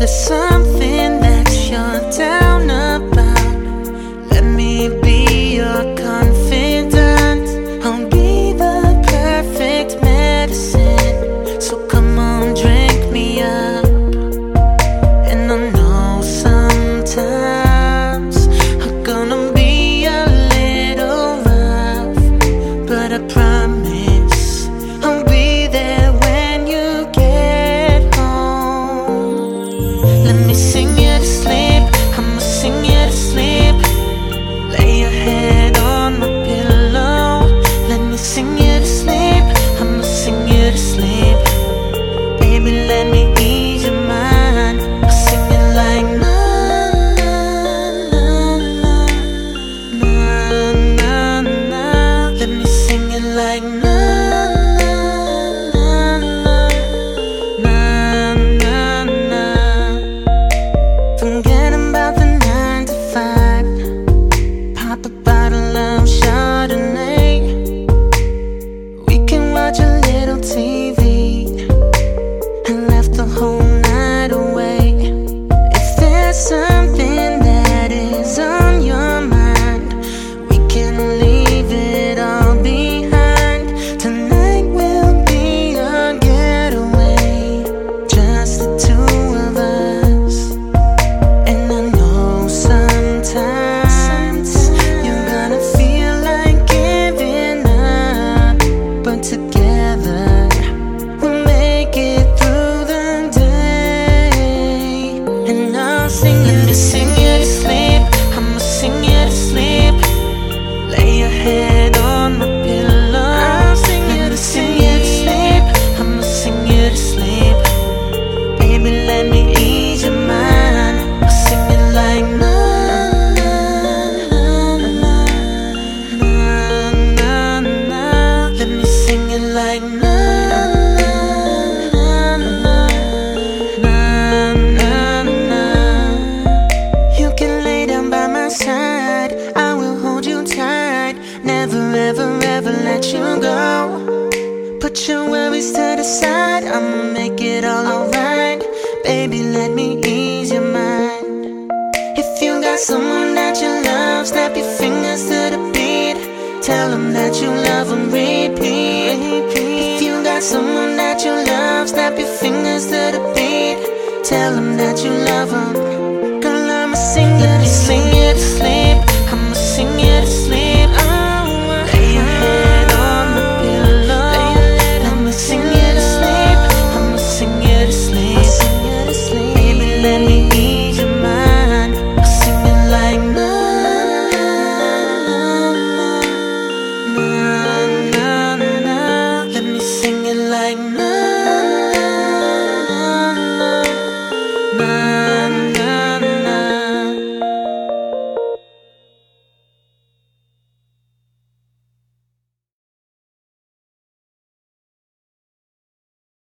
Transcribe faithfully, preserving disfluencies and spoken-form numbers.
there's something that you're down about, let me be your confidant. I'll be the perfect medicine, so come on, drink me up. And I know sometimes I'm gonna be a little rough, but I promise I'll be there when you get home. Let me sing you to sleep, I'ma sing you to sleep. Lay your head on my pillow. Let me sing you to sleep, I'ma sing you to sleep. Baby, let me ease your mind. I'll sing it like na na na na na na. Let me sing it like na na na na. Forget about the nine to five. Pop a bottle of Chardonnay. We can watch a little T V and left the whole night away. If there's something that is on your mind, we can leave it all behind. Tonight will be a getaway, just the two of us. And I know sometimes you're gonna feel like giving up, but together we'll make it through the day. And I'll sing you to sing you to sleep, I'ma sing you to sleep. Lay your head on my pillow. I'll sing you to sing you to sleep, I'ma sing you to sleep. Baby, let me ease your mind. I'll sing it like na na na na na. Let me sing it like na na na na na. You can lay down by my side, I will hold you tight. Never ever ever let you go. Put your worries to the side, I'ma make it all alright. Baby, let me ease your mind. If you got someone that you love, snap your fingers to the beat. Tell them that you love them, repeat. If you got someone that you love, snap your fingers to the beat. Tell them that you love them. Girl, I'ma sing you to sing you to sleep.